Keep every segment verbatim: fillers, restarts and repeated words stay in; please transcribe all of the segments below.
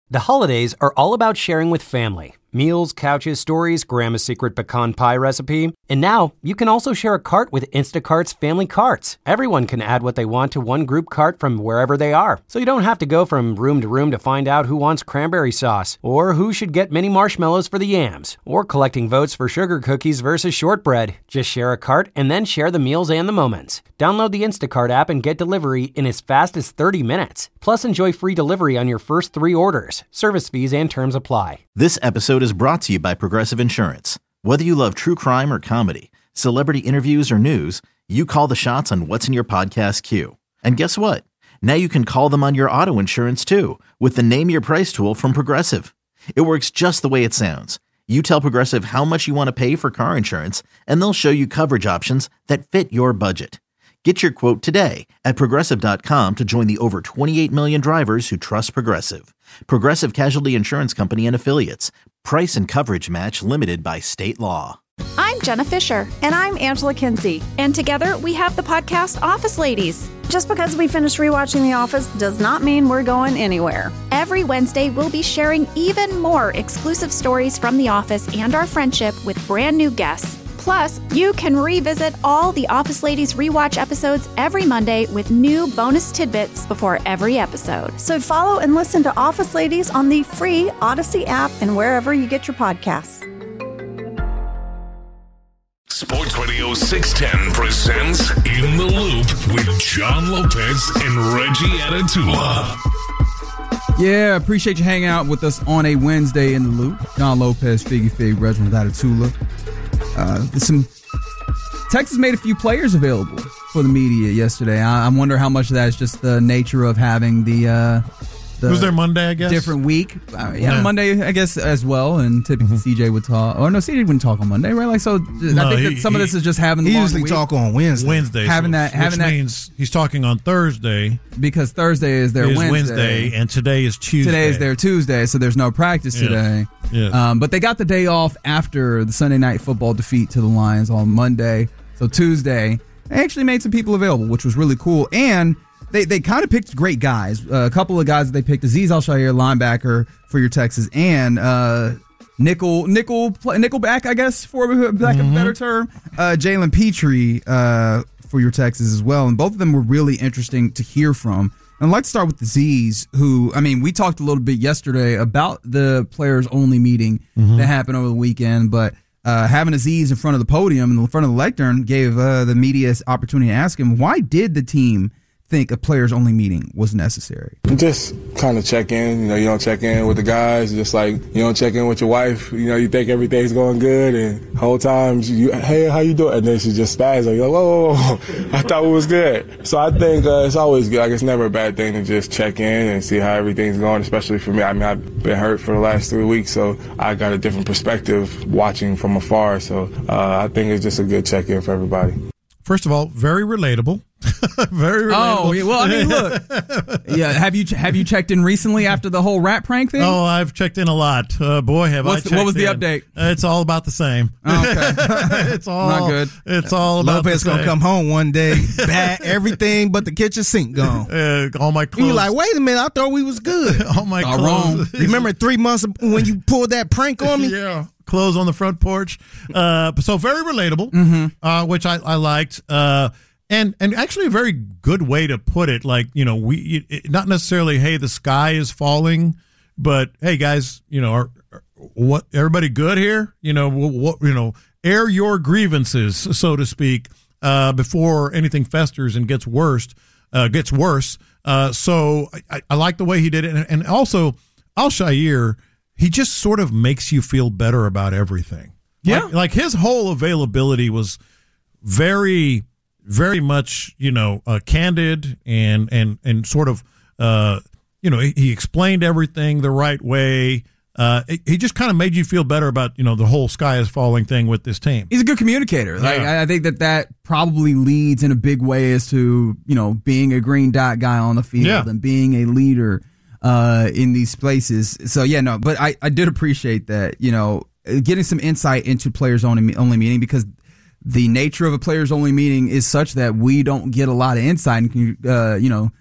The holidays are all about sharing with family. Meals, couches, stories, Grandma's secret pecan pie recipe. And now, you can also share a cart with Instacart's Family Carts. Everyone can add what they want to one group cart from wherever they are. So you don't have to go from room to room to find out who wants cranberry sauce, or who should get mini marshmallows for the yams, or collecting votes for sugar cookies versus shortbread. Just share a cart and then share the meals and the moments. Download the Instacart app and get delivery in as fast as thirty minutes. Plus, enjoy free delivery on your first three orders. Service fees and terms apply. This episode is brought to you by Progressive Insurance. Whether you love true crime or comedy, celebrity interviews or news, you call the shots on what's in your podcast queue. And guess what? Now you can call them on your auto insurance too with the Name Your Price tool from Progressive. It works just the way it sounds. You tell Progressive how much you want to pay for car insurance, and they'll show you coverage options that fit your budget. Get your quote today at Progressive dot com to join the over twenty-eight million drivers who trust Progressive. Progressive Casualty Insurance Company and Affiliates. Price and coverage match limited by state law. I'm Jenna Fisher. And I'm Angela Kinsey. And together we have the podcast Office Ladies. Just because we finished rewatching The Office does not mean we're going anywhere. Every Wednesday, we'll be sharing even more exclusive stories from The Office and our friendship with brand new guests. Plus, you can revisit all the Office Ladies rewatch episodes every Monday with new bonus tidbits before every episode. So follow and listen to Office Ladies on the free Odyssey app and wherever you get your podcasts. Sports Radio six ten presents In the Loop with John Lopez and Reggie Atatula. Yeah, appreciate you hanging out with us on a Wednesday in the Loop. John Lopez, Figgy Fig, Reginald Atatula. Uh, some Texas made a few players available for the media yesterday. I, I wonder how much of that is just the nature of having the. Uh, the was there Monday? I guess different week. Uh, yeah, yeah, Monday I guess as well. And typically mm-hmm. C J would talk. Or no, C J wouldn't talk on Monday, right? Like so. No, I think he, that some he, of this is just having the he long usually week. talk on Wednesday. Wednesday, having so, that, having which that means he's talking on Thursday because Thursday is their is Wednesday. Wednesday, and today is Tuesday. Today is their Tuesday, so there's no practice yes. today. Yes. Um, but they got the day off after the Sunday Night Football defeat to the Lions on Monday. So Tuesday, they actually made some people available, which was really cool. And they, they kind of picked great guys. Uh, a couple of guys that they picked, Azeez Al-Shaair, linebacker for your Texas, and uh, nickel nickel nickel back, I guess, for lack mm-hmm. of a better term, uh, Jalen Petrie uh, for your Texas as well. And both of them were really interesting to hear from. And I'd like to start with Azeez, who, I mean, we talked a little bit yesterday about the players-only meeting mm-hmm. that happened over the weekend, but Uh, having Azeez in front of the podium and in front of the lectern gave uh, the media opportunity to ask him, why did the team think a players-only meeting was necessary? Just kind of check in. You know, you don't check in with the guys. Just like you don't check in with your wife. You know, you think everything's going good, and the whole time, you, hey, how you doing? And then she just spazzes. Like, whoa, whoa, whoa, I thought it was good. So I think uh, it's always good. Like, it's never a bad thing to just check in and see how everything's going, especially for me. I mean, I've been hurt for the last three weeks, so I got a different perspective watching from afar. So uh, I think it's just a good check-in for everybody. First of all, very relatable. Very relatable. Oh, well, I mean, look. Yeah, have you have you checked in recently after the whole rat prank thing? Oh, I've checked in a lot. Uh, boy, have What's I checked the, What was the in. update? Uh, it's all about the same. Oh, okay. It's all not good. It's all about Lopez the same. gonna come home one day, bad everything but the kitchen sink gone. Uh, all my clothes. You like, wait a minute, I thought we was good. all my All clothes. wrong. Remember three months when you pulled that prank on me? Yeah. Clothes on the front porch. Uh, so very relatable, mm-hmm. uh, which I, I liked. Uh, And and actually a very good way to put it, like, you know, we it, not necessarily, hey, the sky is falling, but hey, guys, you know, are, are what everybody good here? You know, what you know, air your grievances, so to speak, uh, before anything festers and gets worse. Uh, gets worse. Uh, so I, I like the way he did it, and, and also Al-Shaair, he just sort of makes you feel better about everything. Yeah, like, like his whole availability was very. Very much, you know, uh, candid and and and sort of, uh, you know, he, he explained everything the right way. Uh, it, he just kind of made you feel better about, you know, the whole sky is falling thing with this team. He's a good communicator. Like Yeah. I, I think that that probably leads in a big way as to, you know, being a green dot guy on the field Yeah. and being a leader uh, in these places. So yeah, no, but I, I did appreciate that, you know, getting some insight into players only only meeting, because the nature of a players only meeting is such that we don't get a lot of insight and, uh, you know,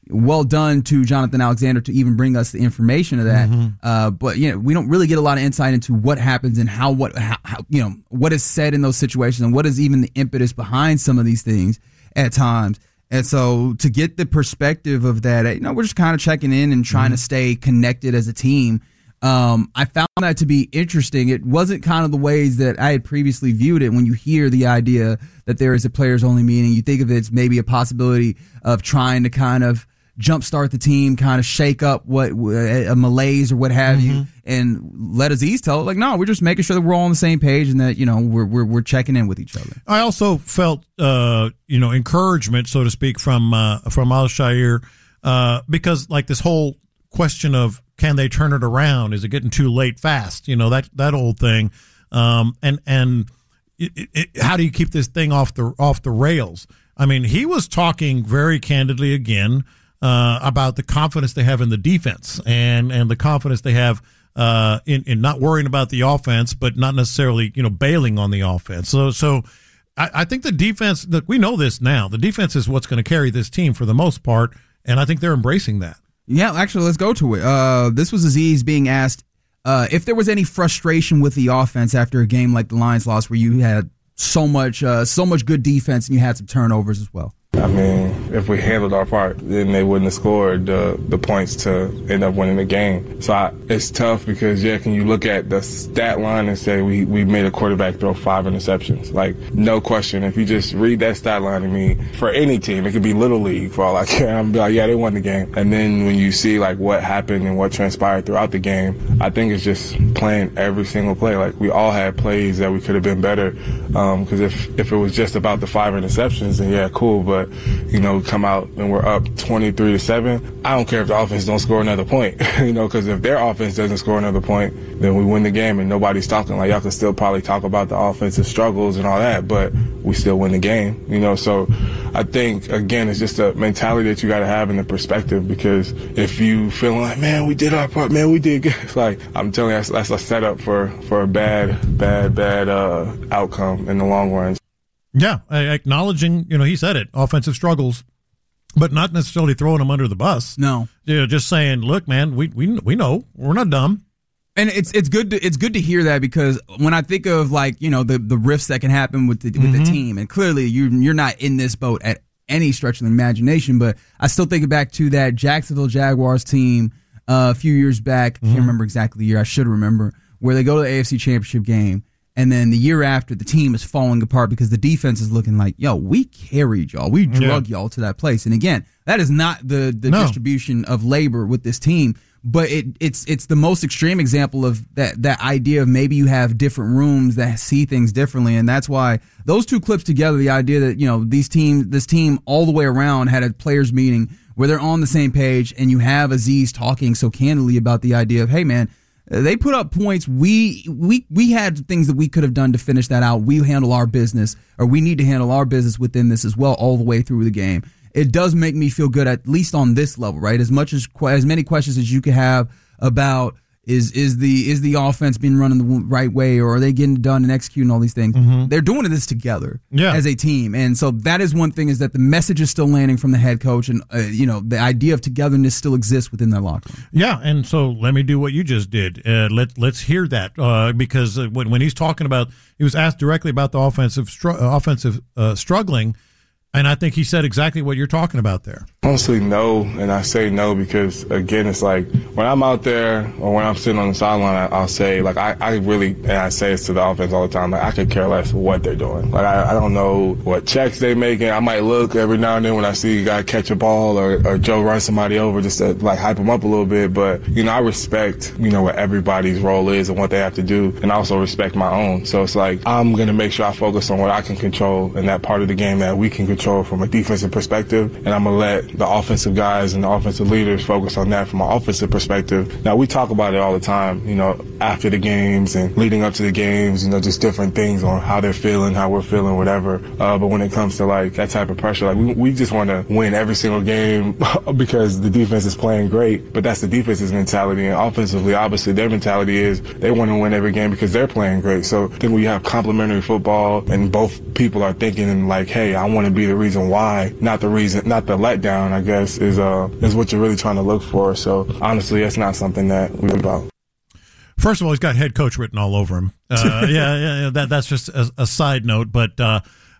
well done to Jonathan Alexander to even bring us the information of that. Mm-hmm. Uh, but you know, we don't really get a lot of insight into what happens and how what how, how you know what is said in those situations and what is even the impetus behind some of these things at times. And so to get the perspective of that, you know, we're just kind of checking in and trying mm-hmm. to stay connected as a team. Um, I found that to be interesting. It wasn't kind of the ways that I had previously viewed it. When you hear the idea that there is a players only meeting, you think of it as maybe a possibility of trying to kind of jumpstart the team, kind of shake up what a malaise or what have mm-hmm. you, and let Aziz tell it like, no, we're just making sure that we're all on the same page and that, you know, we're we're we're checking in with each other. I also felt, uh, you know, encouragement, so to speak, from uh, from Al-Shaair, uh, because like this whole question of can they turn it around? Is it getting too late fast? You know, that that old thing, um, and and it, it, how do you keep this thing off the off the rails? I mean, he was talking very candidly again. Uh, about the confidence they have in the defense and, and the confidence they have uh, in, in not worrying about the offense, but not necessarily, you know, bailing on the offense. So, so I, I think the defense, look, we know this now. The defense is what's going to carry this team for the most part, and I think they're embracing that. Yeah, actually, let's go to it. Uh, this was Aziz being asked uh, if there was any frustration with the offense after a game like the Lions loss, where you had so much, uh, so much good defense and you had some turnovers as well. I mean, if we handled our part, then they wouldn't have scored the, the points to end up winning the game. So I, it's tough because, yeah, can you look at the stat line and say we, we made a quarterback throw five interceptions? Like, no question. If you just read that stat line to me, for any team, it could be Little League for all I care. I'm be like, yeah, they won the game. And then when you see, like, what happened and what transpired throughout the game, I think it's just playing every single play. Like, we all had plays that we could have been better because um, if, if it was just about the five interceptions, then, yeah, cool, but you know, come out and we're up twenty-three to seven. I don't care if the offense don't score another point, you know, because if their offense doesn't score another point, then we win the game and nobody's talking. Like, y'all can still probably talk about the offensive struggles and all that, but we still win the game, you know. So I think, again, it's just a mentality that you got to have in the perspective, because if you feel like, man, we did our part, man, we did good. It's like, I'm telling you, that's, that's a setup for, for a bad, bad, bad uh, outcome in the long run. Yeah, acknowledging, you know, he said it, offensive struggles, but not necessarily throwing them under the bus. No, you know, just saying, look, man, we we we know we're not dumb. And it's it's good to it's good to hear that, because when I think of, like, you know, the the rifts that can happen with the with mm-hmm. the team, and clearly you you're not in this boat at any stretch of the imagination, but I still think back to that Jacksonville Jaguars team uh, a few years back. Mm-hmm. I can't remember exactly the year. I should remember, where they go to the A F C Championship game. And then the year after, the team is falling apart because the defense is looking like, yo, we carried y'all. We drug yeah. y'all to that place. And again, that is not the, the no. distribution of labor with this team. But it, it's it's the most extreme example of that that idea of maybe you have different rooms that see things differently. And that's why those two clips together, the idea that, you know, these team, this team all the way around had a players meeting where they're on the same page, and you have Aziz talking so candidly about the idea of, hey, man, they put up points. We we we had things that we could have done to finish that out. We handle our business, or we need to handle our business within this as well, all the way through the game. It does make me feel good, at least on this level, right? As much as as many questions as you could have about is is the is the offense being run in the right way, or are they getting done and executing all these things? Mm-hmm. They're doing this together yeah. as a team, and so that is one thing, is that the message is still landing from the head coach, and uh, you know, the idea of togetherness still exists within their locker room. Yeah, and so let me do what you just did. Uh, let let's hear that uh, because when when he's talking about, he was asked directly about the offensive str- offensive uh, struggling. And I think he said exactly what you're talking about there. Honestly, no. And I say no because, again, it's like when I'm out there or when I'm sitting on the sideline, I, I'll say, like, I, I really, and I say this to the offense all the time, like, I could care less what they're doing. Like, I, I don't know what checks they're making. I might look every now and then when I see a guy catch a ball or, or Joe run somebody over just to, like, hype them up a little bit. But, you know, I respect, you know, what everybody's role is and what they have to do. And I also respect my own. So it's like, I'm going to make sure I focus on what I can control and that part of the game that we can control from a defensive perspective, and I'm going to let the offensive guys and the offensive leaders focus on that from an offensive perspective. Now, we talk about it all the time, you know, after the games and leading up to the games, you know, just different things on how they're feeling, how we're feeling, whatever. Uh, but when it comes to, like, that type of pressure, like, we, we just want to win every single game because the defense is playing great, but that's the defense's mentality. And offensively, obviously, their mentality is they want to win every game because they're playing great. So then we have complementary football, and both people are thinking, like, hey, I want to be the reason why, not the reason, not the letdown, I guess, is uh is what you're really trying to look for. So honestly, that's not something that we about. First of all, he's got head coach written all over him. Uh, yeah, yeah, yeah, that that's just a, a side note, but uh,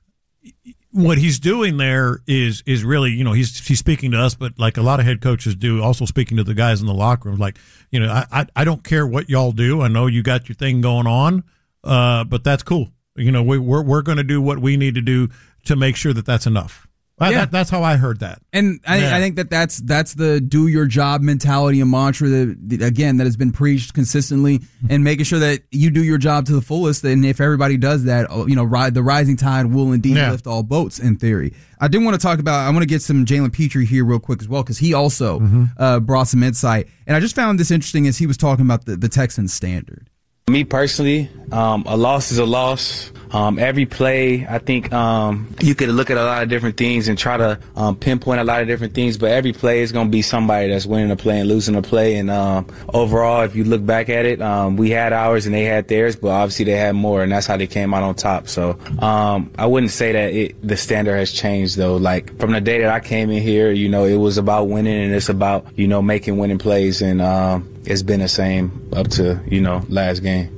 what he's doing there is is really, you know, he's he's speaking to us, but like a lot of head coaches do, also speaking to the guys in the locker room. Like, you know, I I, I don't care what y'all do. I know you got your thing going on, uh, but that's cool. You know, we, we're we're going to do what we need to do to make sure that that's enough. Yeah. That, that's how I heard that. And I, yeah. I think that that's, that's the do your job mentality and mantra that, again, that has been preached consistently, and making sure that you do your job to the fullest. And if everybody does that, you know, ride, the rising tide will indeed yeah. lift all boats, in theory. I did want to talk about, I want to get some Jalen Petrie here real quick as well, because he also mm-hmm. uh, brought some insight. And I just found this interesting as he was talking about the, the Texans standard. Me personally, um, a loss is a loss. Um, every play, I think um, you could look at a lot of different things and try to um, pinpoint a lot of different things, but every play is going to be somebody that's winning a play and losing a play. And um, overall, if you look back at it, um, we had ours and they had theirs, but obviously they had more, and that's how they came out on top. So um, I wouldn't say that it, the standard has changed, though. Like, from the day that I came in here, you know, it was about winning, and it's about, you know, making winning plays, and um, it's been the same up to, you know, last game.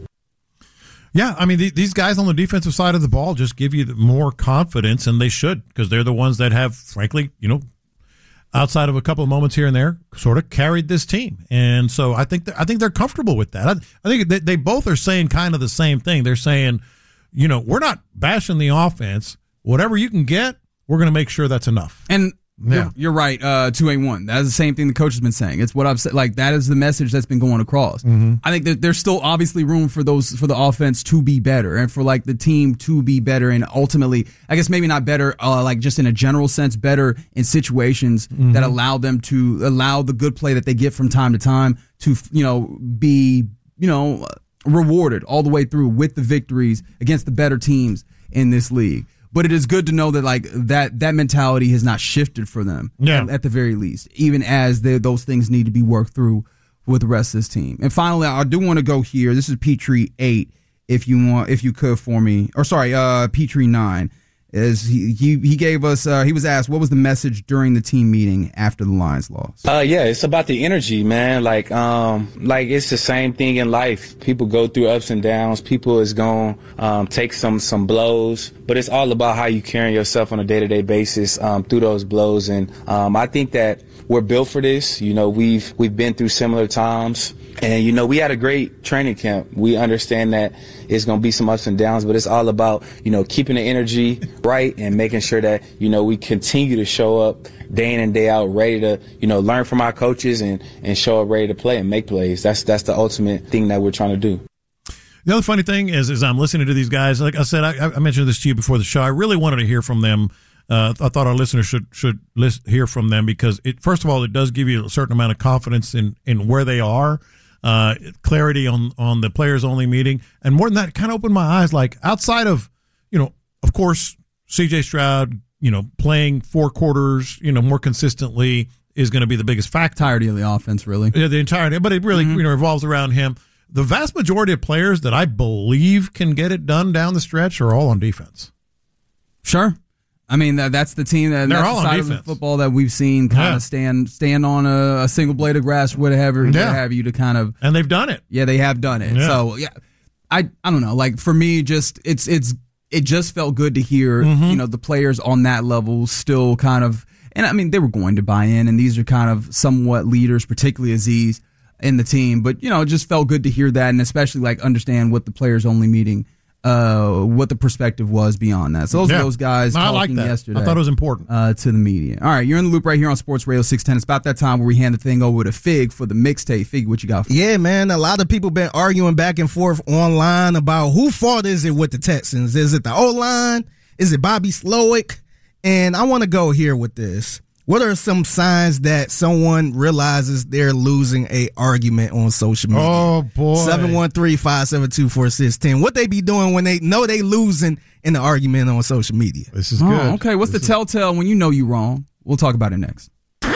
Yeah, I mean, the, these guys on the defensive side of the ball just give you more confidence, and they should, because they're the ones that have, frankly, you know, outside of a couple of moments here and there, sort of carried this team. And so I think I think they're comfortable with that. I, I think they, they both are saying kind of the same thing. They're saying, you know, we're not bashing the offense. Whatever you can get, we're going to make sure that's enough. And yeah. You're, you're right, uh, two A one. That's the same thing the coach has been saying. It's what I've said. Like, that is the message that's been going across. Mm-hmm. I think that there's still obviously room for those, for the offense to be better, and for like the team to be better, and ultimately, I guess maybe not better, uh, like just in a general sense, better in situations mm-hmm. that allow them to allow the good play that they get from time to time to, you know, be, you know, rewarded all the way through with the victories against the better teams in this league. But it is good to know that like that that mentality has not shifted for them, yeah. at, at the very least, even as those things need to be worked through with the rest of this team. And finally, I do want to go here. This is Petrie eight, if you want, if you could for me, or sorry, uh, Petrie nine. Is he, he he gave us uh, he was asked what was the message during the team meeting after the Lions lost? Uh yeah, it's about the energy, man. Like um like it's the same thing in life. People go through ups and downs. People is going um take some some blows, but it's all about how you carry yourself on a day-to-day basis um through those blows. And um I think that we're built for this. You know, we've we've been through similar times. And, you know, we had a great training camp. We understand that it's going to be some ups and downs, but it's all about, you know, keeping the energy right and making sure that, you know, we continue to show up day in and day out, ready to, you know, learn from our coaches and, and show up ready to play and make plays. That's that's the ultimate thing that we're trying to do. The other funny thing is, is I'm listening to these guys. Like I said, I, I mentioned this to you before the show. I really wanted to hear from them. Uh, I thought our listeners should should list, hear from them because, it, first of all, it does give you a certain amount of confidence in, in where they are. Uh, clarity on, on the players only meeting. And more than that, it kind of opened my eyes. Like, outside of, you know, of course, C J Stroud, you know, playing four quarters, you know, more consistently is going to be the biggest factor. Entirety of the offense, really. Yeah, the entirety. But it really, mm-hmm. you know, revolves around him. The vast majority of players that I believe can get it done down the stretch are all on defense. Sure. I mean, that, that's the team that They're that's all the on side defense. of the football that we've seen kind Yeah. of stand stand on a, a single blade of grass, whatever, Yeah. what have you, to kind of. And they've done it. Yeah, they have done it. Yeah. So yeah, I I don't know. Like, for me, just it's it's it just felt good to hear Mhm. you know the players on that level still kind of, and I mean they were going to buy in, and these are kind of somewhat leaders, particularly Azeez in the team. But you know, it just felt good to hear that, and especially like understand what the players only meeting. Uh, what the perspective was beyond that. So those Yeah. are those guys No, I talking like that. yesterday. I thought it was important. Uh, to the media. All right, you're in the loop right here on Sports Radio six ten. It's about that time where we hand the thing over to Fig for the mixtape. Fig, what you got for Yeah, man, a lot of people been arguing back and forth online about who fault is it with the Texans. Is it the O-line? Is it Bobby Slowick? And I want to go here with this. What are some signs that someone realizes they're losing a argument on social media? Oh, boy. seven one three, five seven two, four six one zero. What they be doing when they know they losing in the argument on social media? This is Oh, good. okay, what's This the is- telltale when you know you wrong? We'll talk about it next.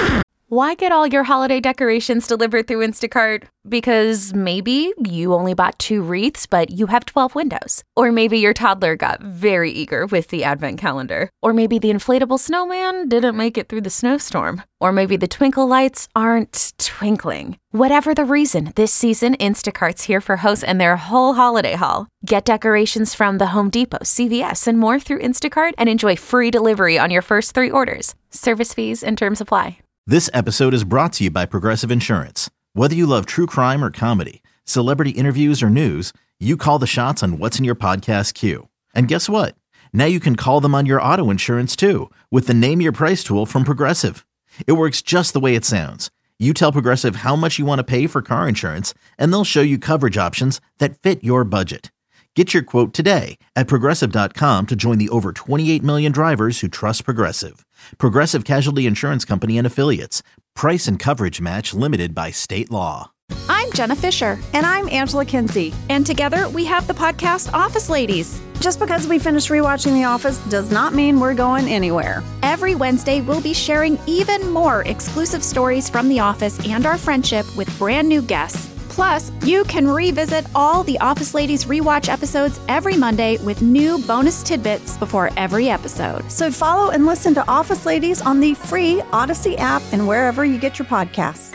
Why get all your holiday decorations delivered through Instacart? Because maybe you only bought two wreaths, but you have twelve windows. Or maybe your toddler got very eager with the advent calendar. Or maybe the inflatable snowman didn't make it through the snowstorm. Or maybe the twinkle lights aren't twinkling. Whatever the reason, this season, Instacart's here for hosts and their whole holiday haul. Get decorations from the Home Depot, C V S, and more through Instacart and enjoy free delivery on your first three orders. Service fees and terms apply. This episode is brought to you by Progressive Insurance. Whether you love true crime or comedy, celebrity interviews or news, you call the shots on what's in your podcast queue. And guess what? Now you can call them on your auto insurance too with the Name Your Price tool from Progressive. It works just the way it sounds. You tell Progressive how much you want to pay for car insurance, and they'll show you coverage options that fit your budget. Get your quote today at Progressive dot com to join the over twenty-eight million drivers who trust Progressive. Progressive Casualty Insurance Company and Affiliates. Price and coverage match limited by state law. I'm Jenna Fisher. And I'm Angela Kinsey. And together we have the podcast Office Ladies. Just because we finished rewatching The Office does not mean we're going anywhere. Every Wednesday, we'll be sharing even more exclusive stories from The Office and our friendship with brand new guests. Plus, you can revisit all the Office Ladies rewatch episodes every Monday with new bonus tidbits before every episode. So follow and listen to Office Ladies on the free Odyssey app and wherever you get your podcasts.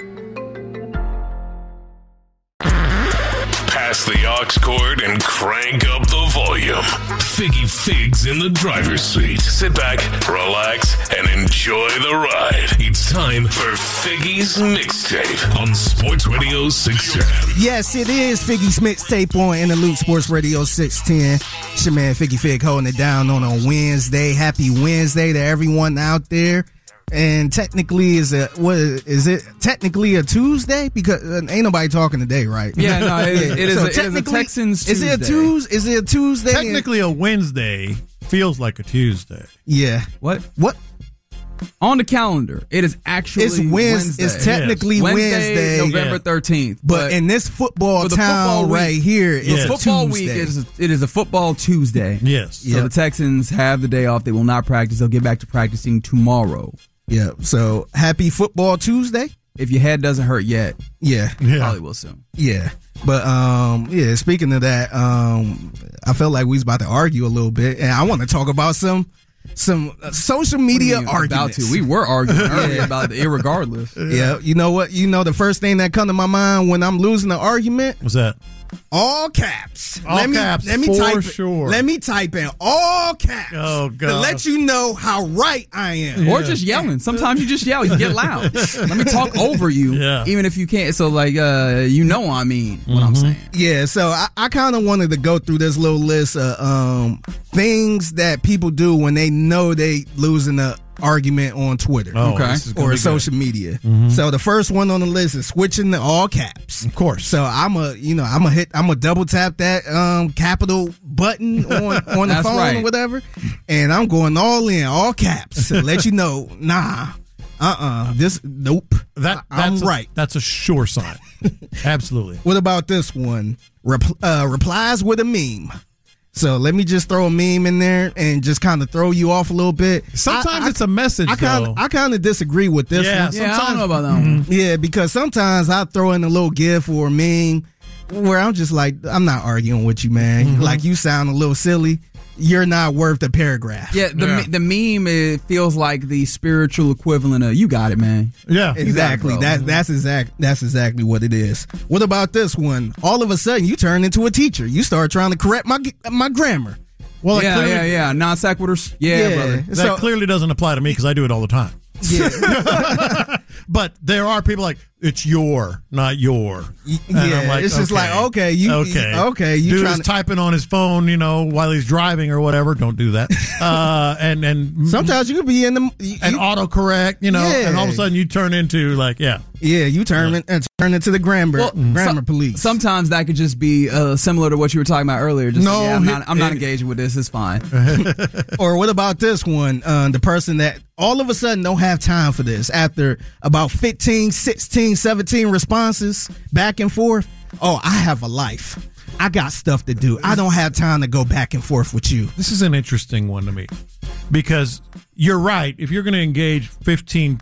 Pass the aux cord and crank up the volume. Figgy Figs in the driver's seat. Sit back, relax, and enjoy the ride. It's time for Figgy's Mixtape on Sports Radio six ten. Yes, it is Figgy's Mixtape on In the Loop Sports Radio six ten. It's your man Figgy Fig holding it down on a Wednesday. Happy Wednesday to everyone out there. And technically, is it what is it? Technically a Tuesday because uh, ain't nobody talking today, right? Yeah, no, it, yeah. it, is, so a, it is a Texans Tuesday. Is it a Tuesday? Is it a Tuesday? Technically, a Wednesday feels like a Tuesday. Yeah. What? What? On the calendar, it is actually it's Wednesday. Wednesday. It's technically yes. Wednesday, Wednesday, November thirteenth. But, but in this football town football week, right here, it's yes. a football Tuesday. week. It is a, it is a football Tuesday. Yes. So Yep. the Texans have the day off. They will not practice. They'll get back to practicing tomorrow. Yeah. So happy Football Tuesday. If your head doesn't hurt yet, yeah, yeah. probably will soon. Yeah. But um, yeah. Speaking of that, um, I felt like we was about to argue a little bit, and I want to talk about some some uh, social media arguments. About to. We were arguing earlier about it, irregardless. Yeah. You know what? You know the first thing that come to my mind when I'm losing an argument. What's that? All caps. All let me, caps, let me for type sure. Let me type in all caps. Oh, God. To let you know how right I am. Or just yelling. Sometimes you just yell. You get loud. Let me talk over you, yeah. even if you can't. So, like, uh, you know I mean what mm-hmm. I'm saying. Yeah, so I, I kind of wanted to go through this little list of um, things that people do when they know they losing a argument on Twitter oh, okay. or social good. media. Mm-hmm. So the first one on the list is switching to all caps. Of course. So I'm a, you know, I'm a hit, I'm a double tap that um, capital button on on the phone right. or whatever, and I'm going all in, all caps, to let you know, nah, uh, uh this, nope. That I, I'm that's a, right. That's a sure sign. Absolutely. What about this one? Rep, uh, replies with a meme. So let me just throw a meme in there and just kind of throw you off a little bit. Sometimes I, I, it's a message, I kinda, though. I kind of disagree with this yeah, one. Yeah, I don't know about that one. Yeah, because sometimes I throw in a little gif or a meme where I'm just like, I'm not arguing with you, man. Mm-hmm. Like, you sound a little silly. You're not worth a paragraph. Yeah, the Yeah. the meme it feels like the spiritual equivalent of "you got it, man." Yeah. Exactly. Exactly. That, that's exact. That's exactly what it is. What about this one? All of a sudden, you turn into a teacher. You start trying to correct my my grammar. Well, it yeah, clearly, yeah, yeah. Non sequiturs. Yeah, Yeah. brother. That So- clearly doesn't apply to me because I do it all the time. Yeah. But there are people like, it's your, not your. Y- And I'm yeah, it's just like, okay, you- okay, okay, you dude trying is to- typing on his phone, you know, while he's driving or whatever. Don't do that. Uh, and and Sometimes you could be in the you, and autocorrect, you know, Yeah. and all of a sudden you turn into like, yeah, yeah, you turn it and turn into the grammar Well, grammar so- police. Sometimes that could just be uh, similar to what you were talking about earlier. Just No, like, yeah, I'm it- not, I'm not it- engaging with this. It's fine. Or what about this one? Uh, the person that all of a sudden don't have time for this after about fifteen, sixteen, seventeen responses back and forth. Oh, I have a life. I got stuff to do. I don't have time to go back and forth with you. this is an interesting one to me because you're right. If you're going to engage fifteen,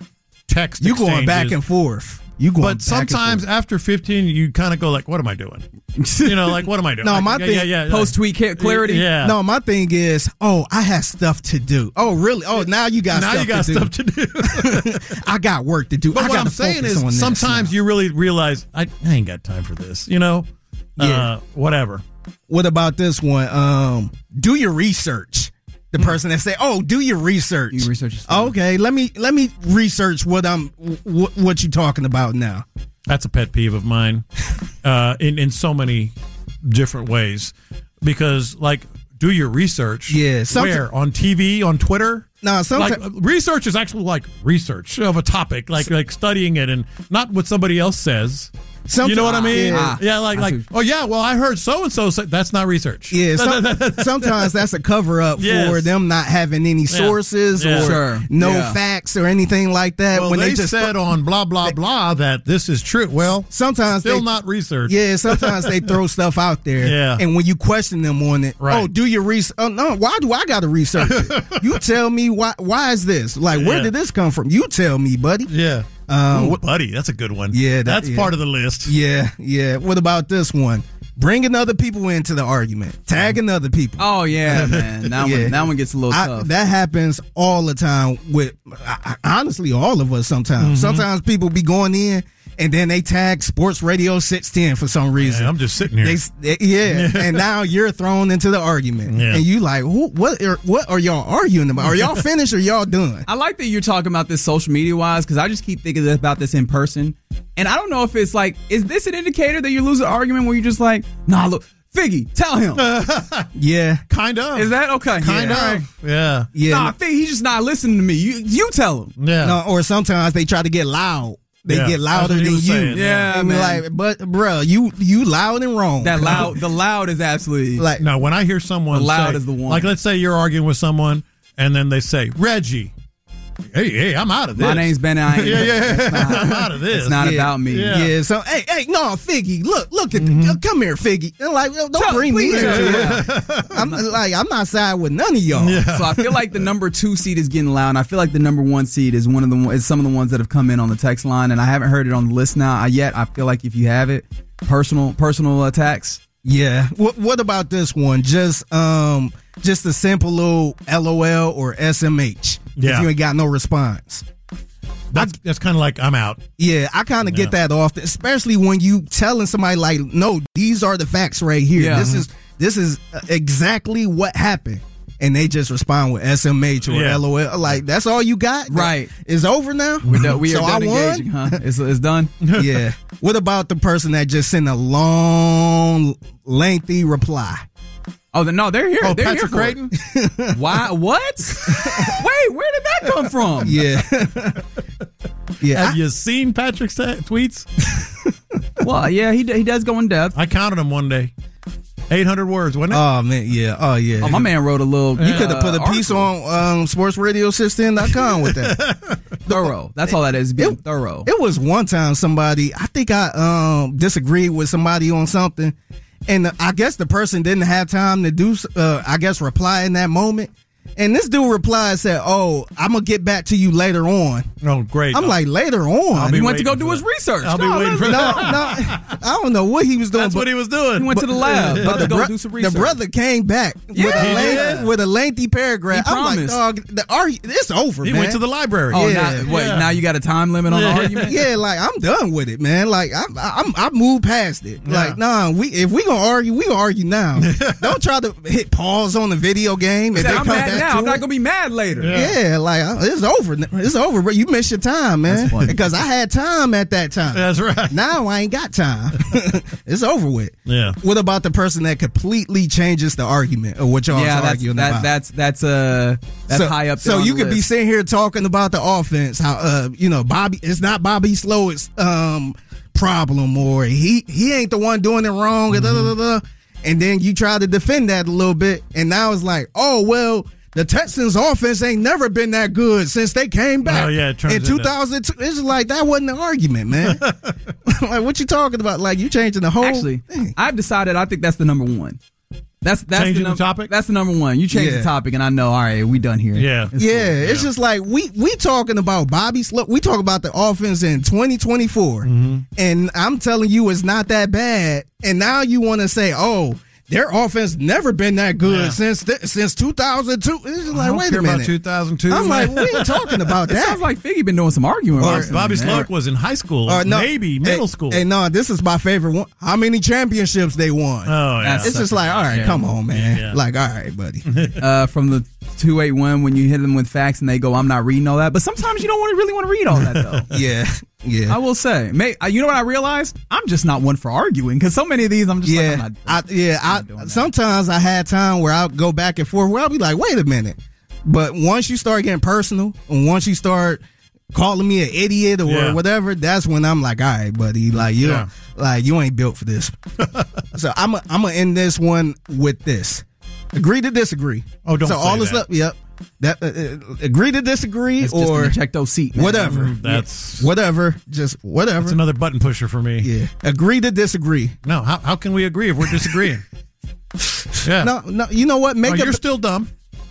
text You going back exchanges. and forth. You going But back sometimes and forth. after fifteen, you kind of go like, "What am I doing?" You know, like, "What am I doing?" No, like, my yeah, thing- yeah, yeah, Post tweet clarity. Yeah. No, my thing is, oh, I have stuff to do. Oh, really? Oh, now you got now stuff you got to stuff do. to do. I got work to do. But I what gotta I'm saying focus is, on this sometimes now. you really realize I, I ain't got time for this. You know, Yeah. uh, whatever. What about this one? Um, do your research. The person that say, "Oh, do your research." You research yourself. Okay, let me let me research what I'm what, what you talking about now. That's a pet peeve of mine, uh, in in so many different ways, because like, do your research. Yeah, something- where on T V, on Twitter. No, Like sometimes uh, research is actually like research of a topic, like like studying it, and not what somebody else says. You know what I mean? Yeah. Yeah, like I like see. oh yeah, well I heard so and so say that's not research. Yeah, some, sometimes that's a cover up Yes. for them not having any sources Yeah. or Sure. no Yeah. facts or anything like that. Well, when they, they, just said on blah blah blah that this is true. Well, sometimes still they, not research. Yeah, sometimes they throw stuff out there. Yeah. And when you question them on it, Right. oh, do your research. Oh, no, why do I got to research it? You tell me why Why is this? Like, where Yeah. did this come from? You tell me, buddy. Yeah. Um, Ooh, what- buddy, that's a good one. Yeah, that- that's yeah. part of the list. Yeah, yeah. What about this one? Bringing other people into the argument. Tagging other people. Oh yeah, man. That Yeah. one, that one gets a little I- tough. that happens all the time with, I- I- honestly, all of us sometimes. Mm-hmm. Sometimes people be going in and then they tag Sports Radio six ten for some reason. Yeah, I'm just sitting here. They, they- yeah, and now you're thrown into the argument, Yeah. and you like, who, what, are, what are y'all arguing about? Are y'all finished or y'all done? I like that you're talking about this social media wise because I just keep thinking about this in person, and I don't know if it's like, is this an indicator that you lose an argument where you're just like, nah, look, Figgy, tell him. Yeah, kind of. Is that okay? Kind Yeah. of. Yeah. yeah. Nah, Figgy, he's just not listening to me. You, you tell him. Yeah. No, or sometimes they try to get loud. They Yeah, get that's louder what he than was you. saying, yeah. and man. like, but bruh, you you loud and wrong. That loud, the loud is absolutely like Now, when I hear someone The loud say, is the one. like, let's say you're arguing with someone, and then they say, Reggie, hey, hey, I'm out of this. my name's Ben. I ain't. Yeah, yeah, It's not, I'm out of this. it's not Yeah. about me. Yeah. Yeah, so hey, hey, no, Figgy, look, look at, Mm-hmm. the, come here, Figgy. And like, don't Tell- bring me please into tell. it. I'm like, I'm not side with none of y'all. Yeah. So I feel like the number two seed is getting loud. And I feel like the number one seed is one of the is some of the ones that have come in on the text line, and I haven't heard it on the list now yet. I feel like if you have it, personal personal attacks. Yeah. What What about this one? Just um, just a simple little L O L or S M H. Yeah. If you ain't got no response. That's, that's kind of like, I'm out. Yeah, I kind of Yeah. get that often, especially when you telling somebody like, "No, these are the facts right here. Yeah. This is this is exactly what happened," and they just respond with S M H or Yeah. L O L. Like, that's all you got? Right. It's over now. We're done, we so are done I won? engaging, huh? It's, it's done. Yeah. What about the person that just sent a long, lengthy reply? Oh, the, no, they're here. Oh, they're Patrick here for it. Creighton? Why? What? Wait, where did that come from? Yeah. yeah. Have you seen Patrick's t- tweets? Well, yeah, he he does go in depth. I counted them one day. eight hundred words, wasn't it? Oh man, yeah. Oh yeah. Oh, my man wrote a little. You could have uh, put a piece article. on um, sports radio six ten dot com with that. Thorough. That's all that is. Being It- thorough. It was one time somebody, I think I um disagreed with somebody on something, and I guess the person didn't have time to do, uh, I guess, reply in that moment. And this dude replied, said, "Oh, I'm gonna get back to you later on." Oh, great. I'm like, later I'll on. be he went to go waiting do for his that. research. I'll be No, waiting no, for no, that. no, I don't know what he was doing. That's but, what he was doing. He went to the lab. but About the, to go bro- do some the research. brother came back with, a Yeah. lengthy, with a lengthy paragraph. He I'm like, promised. dog, the argu- it's over, He man. went to the library. Oh, Yeah. now, wait, Yeah. now you got a time limit on Yeah. the argument? Yeah, like I'm done with it, man. Like I'm, I'm, I moved past it. Yeah. Like, nah, we if we gonna argue, we gonna argue now. Don't try to hit pause on the video game. If Said, they I'm come mad back now. to I'm it. not going to be mad later. Yeah, like I- it's over. It's over, but you missed your time, man. That's funny. Because I had time at that time. That's right. Now I ain't got time. It's over with. Yeah. What about the person that completely changes the argument of what y'all Yeah, was that's arguing that, about? that's that's uh that's so, high up there. So on you the could be list. sitting here talking about the offense, how uh you know Bobby, it's not Bobby Slowick's um problem, or he he ain't the one doing it wrong, Mm-hmm. da, da, da, da. And then you try to defend that a little bit, and now it's like, oh well, the Texans' offense ain't never been that good since they came back. Oh, yeah, it turns in into- two thousand two. It's like that wasn't an argument, man. Like what you talking about? Like you changing the whole Actually, thing. I've decided I think that's the number one. That's that's Changing the, num- the topic? That's the number one. You change Yeah. the topic, and I know. All right, we done here. Yeah. It's Yeah, cool. it's just like we we talking about Bobby Slow. We talk about the offense in twenty twenty-four, Mm-hmm. and I'm telling you, it's not that bad. And now you want to say, oh, their offense never been that good Yeah. since th- since two thousand two. It's just I like, don't wait care a minute. about two thousand two. I'm like, we ain't talking about It that. sounds like Figgy been doing some arguing. Or recently, Bobby man. Slowick was in high school, Uh, no, maybe middle hey, school. Hey, no, this is my favorite one. How many championships they won? Oh, yeah. It's just like, all right, Yeah. come on, man. Yeah. Like, all right, buddy. Uh, from the two eight one, when you hit them with facts and they go, I'm not reading all that. But sometimes you don't want to really want to read all that, though. yeah, yeah. I will say, may, uh, you know what I realized? I'm just not one for arguing because so many of these, I'm just yeah, like, I'm not. I, yeah. I doing that. sometimes I had time where I'll go back and forth where I'll be like, wait a minute. But once you start getting personal, and once you start calling me an idiot or Yeah. whatever, that's when I'm like, all right, buddy, like you, Yeah. like you ain't built for this. So I'm, a, I'm gonna end this one with this: agree to disagree. Oh, don't So say all this that. stuff, yep. That uh, uh, agree to disagree It's just or an ejecto seat, man. whatever. Mm, that's Whatever, just whatever. that's another button pusher for me. Yeah, agree to disagree. No, how how can we agree if we're disagreeing? Yeah. No, no. You know what? Make Oh, up. you're still dumb.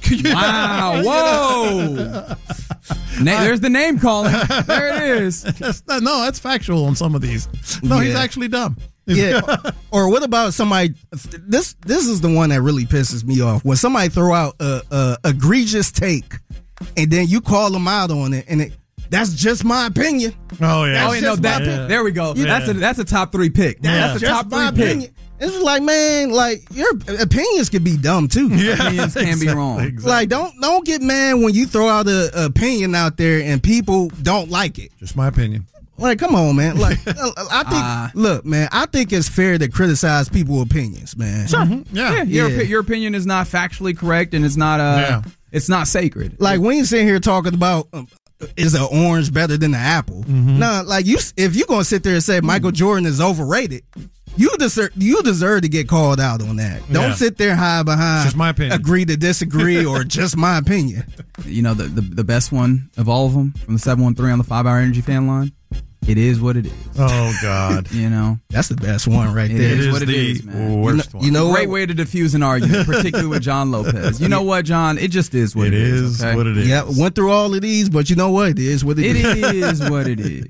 Wow! Whoa! Na- there's the name calling. There it is. That's not- no, that's factual on some of these. No, he's Yeah. actually dumb. Yeah. Or what about somebody? This this is the one that really pisses me off when somebody throw out a, a egregious take, and then you call them out on it, and it, that's just my opinion. Oh yeah. Oh, yeah, no, just that, my opinion. there we go. Yeah. That's a that's a top three pick. That's That's a just top my three opinion. pick. It's like, man, like your opinions could be dumb too. Yeah, Opinions can be wrong. exactly. Like, don't don't get mad when you throw out a, a opinion out there and people don't like it. Just my opinion. Like, come on, man. Like, I think, Uh, look, man, I think it's fair to criticize people's opinions, man. Yeah. Yeah, your, Yeah. opi- your opinion is not factually correct, and it's not uh, Yeah. it's not sacred. Like, we ain't sitting here talking about um, is an orange better than the apple? No, like you, if you're gonna sit there and say Michael Jordan is overrated, you deserve you deserve to get called out on that. Don't Yeah. sit there and hide behind Just my opinion. agree to disagree, or just my opinion. You know, the, the the best one of all of them from the seven one three on the five hour energy fan line. It is what it is. Oh God. You know, That's the best one right It there. is It is what it the is, man. worst You know- one. you know great what? way to diffuse an argument, particularly with John Lopez. You know what, John? It just is what It it is. is okay? what it is. Yeah, went through all of these, but you know what? It is what it It is. is what it is.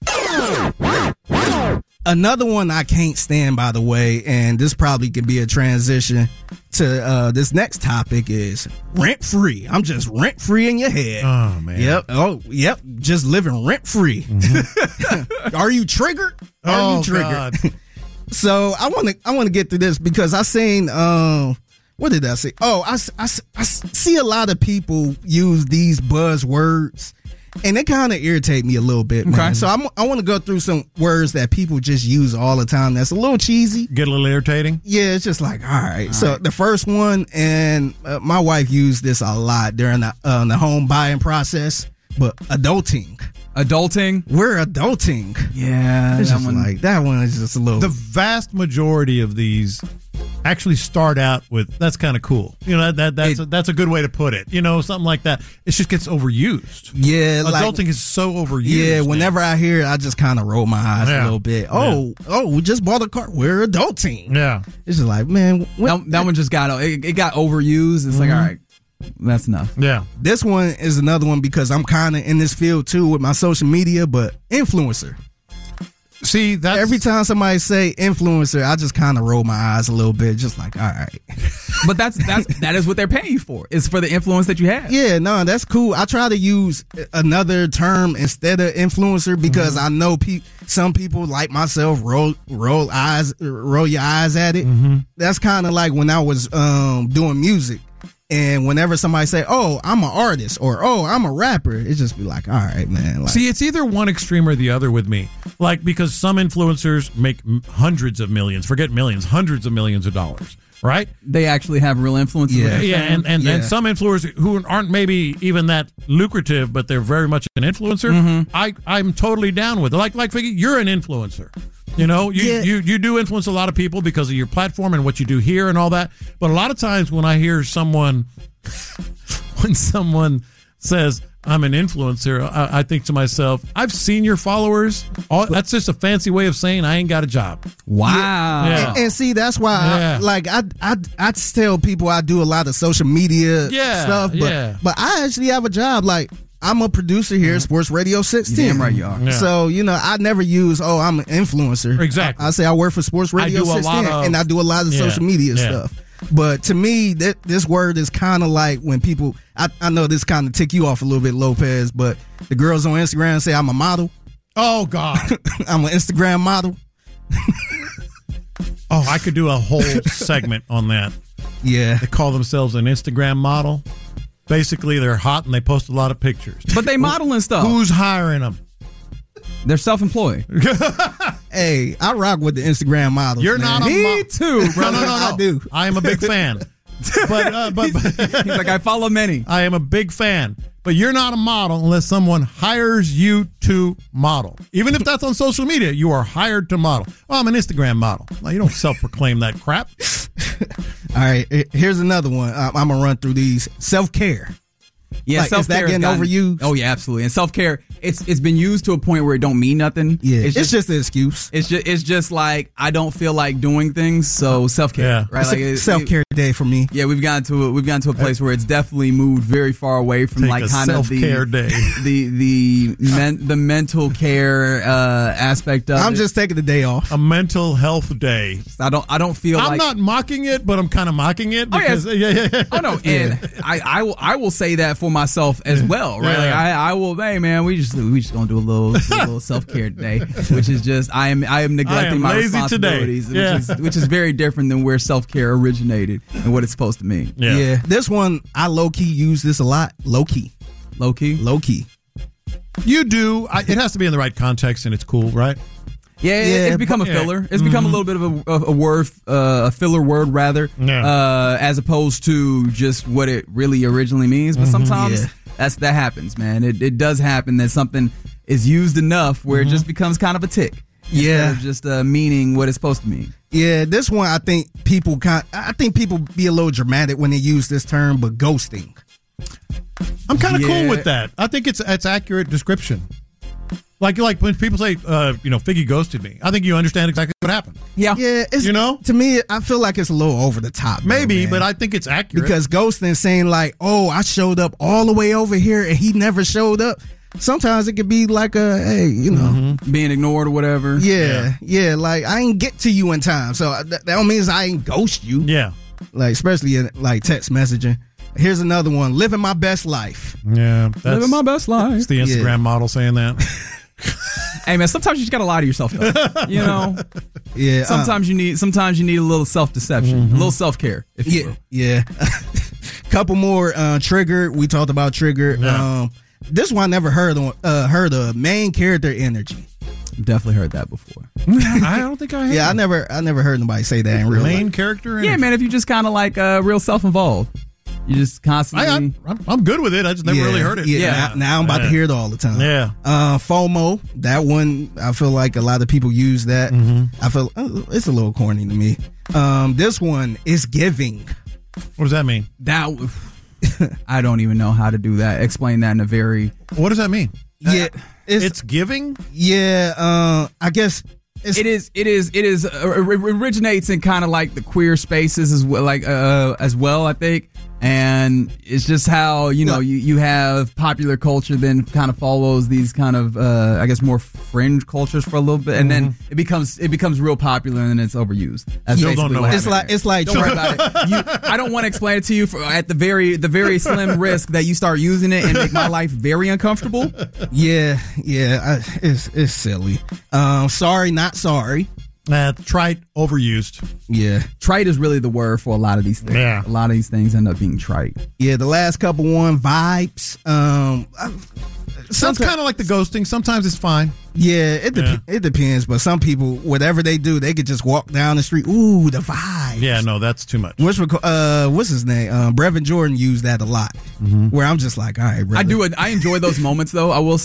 Another one I can't stand, by the way, and this probably could be a transition to uh, this next topic is rent free. I'm just rent free in your head. Oh man. Yep. Oh, yep. Just living rent free. Are you triggered? Are Oh you triggered? God. So I want to I want to get to this because I seen um what did I say? Oh, I, s- I s- I s- see a lot of people use these buzzwords, and it kind of irritate me a little bit. Man. Okay. So I'm, I want to go through some words that people just use all the time. That's a little cheesy. Get a little irritating. Yeah, it's just like, all right. So the first one, and uh, my wife used this a lot during the, uh, the home buying process, but adulting. Adulting. We're adulting. Yeah, It's that just one. like, that one is just a little. The vast majority of these actually start out with "that's kind of cool." You know, that, that that's It- a, that's a good way to put it. You know, something like that. It just gets overused. yeah, like, Adulting is so overused. yeah, man. whenever I hear it, I just kind of roll my eyes Yeah. a little bit. Oh, oh, we just bought a car. We're adulting. Yeah. It's just like, man, what- That, that one just got it, it got overused. It's like, all right, that's enough. Yeah. this one is another one because I'm kind of in this field too with my social media, but influencer. See, that's Every time somebody say influencer, I just kind of roll my eyes a little bit, just like, all right. But that's that's that is what they're paying you for. It's for the influence that you have. Yeah, no, that's cool. I try to use another term instead of influencer because I know pe- some people like myself roll roll eyes roll your eyes at it. That's kind of like when I was um, doing music, and whenever somebody say, "Oh, I'm an artist," or "Oh, I'm a rapper," it just be like, "All right, man." Like, See, it's either one extreme or the other with me. Like, because some influencers make m- hundreds of millions, forget millions, hundreds of millions of dollars, right? They actually have real influence. is what Yeah. they're Yeah, saying. and, and, Yeah. and some influencers who aren't maybe even that lucrative, but they're very much an influencer, Mm-hmm. I, I'm totally down with it. Like, like Figgy, you're an influencer. You know, you, Yeah. you, you do influence a lot of people because of your platform and what you do here and all that. But a lot of times when I hear someone, when someone says, I'm an influencer, I, I think to myself, I've seen your followers. All, that's just a fancy way of saying I ain't got a job. Wow. Yeah. And, and see, that's why, Yeah. I, like, I, I, I tell people I do a lot of social media Yeah, stuff, but, yeah. but I actually have a job. Like, I'm a producer here at Sports Radio sixteen. Damn right you are. Yeah. So, you know, I never use, oh, I'm an influencer. Exactly. I, I say I work for Sports Radio I do a sixteen, lot of- and I do a lot of Yeah, social media yeah. stuff. But to me, that this word is kind of like when people, I, I know this kind of tick you off a little bit, Lopez, but the girls on Instagram say I'm a model. Oh, God. I'm an Instagram model. Oh, I could do a whole segment on that. Yeah. They call themselves an Instagram model. Basically, they're hot and they post a lot of pictures. But they modeling stuff. Who's hiring them? They're self-employed. Hey, I rock with the Instagram models. You're man. not a Me mo- too, No, brother. no, no, no. I do. I am a big fan. But, uh, but, He's like, I follow many. I am a big fan. But you're not a model unless someone hires you to model. Even if that's on social media, you are hired to model. Oh, I'm an Instagram model. Well, you don't self-proclaim that crap. All right, eh, here's another one. I, I'm going to run through these. Self-care. Yeah, Like, is self-care that has getting gotten- overused? Oh yeah, absolutely. And self-care, it's it's been used to a point where it don't mean nothing. Yeah, it's it's just an excuse. It's just it's just like I don't feel like doing things, so self-care. Yeah. Right? Like it- Self-care day for me. Yeah, we've gotten to a, we've gotten to a place where it's definitely moved very far away from Take like a kind of the self-care day. the the men, the mental care uh, aspect of I'm it. just taking the day off. A mental health day. I don't I don't feel I'm like not mocking it, but I'm kind of mocking it. Oh, yes. Because, yeah, yeah, yeah. Oh no, and I, I will I will say that for myself as well, right? Yeah. Like I, I will. Hey man, we just we just gonna do a little do a little self care today, which is just I am I am neglecting I am my lazy responsibilities, today. Yeah. which is which is very different than where self care originated and what it's supposed to mean. Yeah. Yeah. This one, I low-key use this a lot. Low-key. Low key, Low-key. You do. I, it has to be in the right context, and it's cool, right? yeah, it- Yeah, it's become a but- yeah. filler. It's become a little bit of a, of a word, uh, a filler word rather, Yeah. uh, as opposed to just what it really originally means. But sometimes Yeah. that's that happens, man. It it does happen that something is used enough where it just becomes kind of a tick. Instead Yeah. of just uh, meaning what it's supposed to mean. Yeah, this one I think people kind I think people be a little dramatic when they use this term, but ghosting. I'm kind of Yeah. cool with that. I think it's it's accurate description. Like like when people say, uh, you know, Figgy ghosted me. I think you understand exactly what happened. Yeah. Yeah, it's, You know? to me, I feel like it's a little over the top. though, Maybe, man. but I think it's accurate. because ghosting saying like, oh, I showed up all the way over here and he never showed up. Sometimes it could be like a, hey, you know, Mm-hmm. Being ignored or whatever. yeah, yeah, like I ain't get to you in time, so that, that don't mean I ain't ghost you. yeah, Like especially in like text messaging. Here's another one: living my best life. yeah. That's, Living my best life. that's the Instagram Yeah. model saying that. Hey man, sometimes you just gotta lie to yourself though. You know? Yeah, uh, Sometimes you need sometimes you need a little self deception. A little self care, if you yeah, will. yeah. Couple more. Uh, Trigger. We talked about Trigger. Yeah. Um, this one I never heard on. Uh, heard of main character energy. Definitely heard that before. I don't think I have. Yeah, I never, I never heard nobody say that in real Main life. character. Yeah, energy. man, if you just kinda like uh real self involved. You just constantly I, I'm, I'm I'm good with it. I just never yeah, really heard it. Yeah, Yeah. Now, now I'm about Yeah. to hear it all the time. Yeah. Uh, FOMO. That one, I feel like a lot of people use that. Mm-hmm. I feel uh, it's a little corny to me. Um, this one is giving. What does that mean? that I don't even know how to do that. Explain that in a very What does that mean? Yeah, it's, It's giving. yeah. Uh, I guess it's, it is it is it is uh, it originates in kind of like the queer spaces as well, like uh as well, I think. And it's just how, you know, Look. you, you have popular culture then kind of follows these kind of uh I guess more fringe cultures for a little bit, and then it becomes it becomes real popular and then it's overused. That's Still don't basically know what how It's happened like here. it's like Don't worry about it. You, I don't want to explain it to you for, at the very the very slim risk that you start using it and make my life very uncomfortable. yeah, yeah. I, it's it's silly. Um, sorry, not sorry. Uh, trite, overused. Yeah, Trite is really the word for a lot of these things. Yeah. A lot of these things end up being trite. yeah. The last couple one vibes. Um, I, Sounds sometimes- kind of like the ghosting. Sometimes it's fine. Yeah, it dep- Yeah. it depends. But some people, whatever they do, they could just walk down the street. Ooh, the vibe. Yeah, no, that's too much. What's reco- uh what's his name? Um, Brevin Jordan used that a lot. Where I'm just like, all right, brother. I do. I enjoy those moments though. I will say